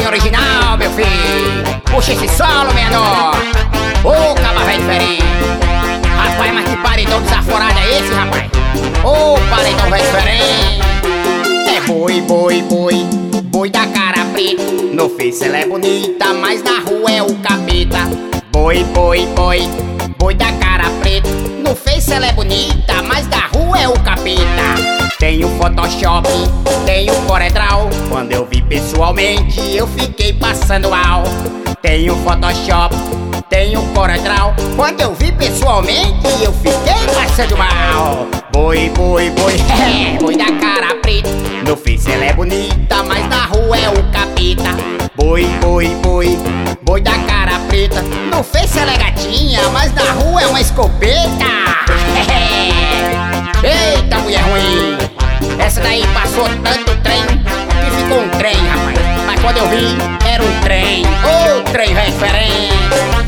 original, meu filho. Puxa esse solo, menor. Ô, caba velho diferente. Rapaz, mas que paredão desaforado é esse, rapaz? Ô, paredão velho diferente. É boi, boi, boi, boi da cara preta. No Face ela é bonita, mas na rua é o capeta. Boi, boi, boi, boi da cara preta. No Face ela é bonita, mas da rua é o capeta. Tem o Photoshop, tem o Corel. Quando eu vi pessoalmente, eu fiquei passando mal. Tem o Photoshop, tem o Corel. Quando eu vi pessoalmente, eu fiquei passando mal. Boi, boi, boi, boi da cara preta. No Face ela é bonita, mas na rua é o capeta. Boi, boi, boi, boi da cara preta. No Face ela é gatinha, mas na rua é uma escopeta. Eita, mulher ruim. Essa daí passou tanto trem que ficou um trem, rapaz. Mas quando eu vi, era um trem. Ô, trem referente.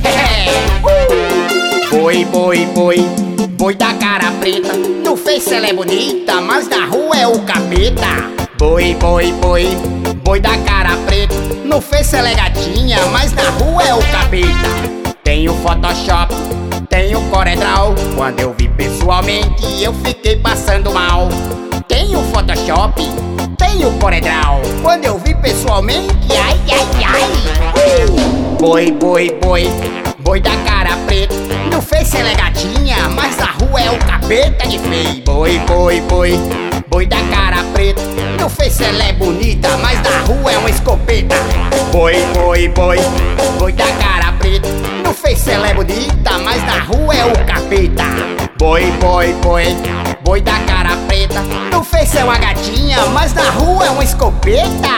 Boi, boi, boi, boi da cara preta. No Face ela é bonita, mas na rua é o capeta. Boi, boi, boi, boi da cara preta. No Face ela é gatinha, mas na rua é o capeta. Tem o Photoshop, tem o Corel. Quando eu vi pessoalmente, eu fiquei passando mal. Tem o Photoshop, tem o Corel. Quando eu vi pessoalmente, ai, ai, ai. Boi, boi, boi, boi da cara preta. No Face ela é gatinha, mas na rua é o capeta de feio. Boi, boi, boi, boi da cara preta. No Face ela é bonita, mas na rua é uma escopeta. Boi, boi, boi, boi da cara preta. No Face ela é bonita, mas na rua é o capeta. Boi, boi, boi, boi da cara preta. No Face é uma gatinha, mas na rua é uma escopeta.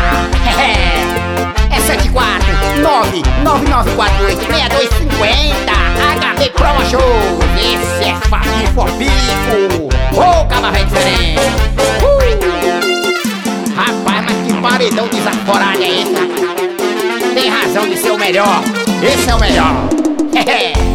É 74 99948 6250 HB Promo Show. Esse é fácil for bico. Ô, caba velho diferente. Rapaz, mas que paredão desaforado é esse? Tem razão de ser o melhor. Esse é o melhor.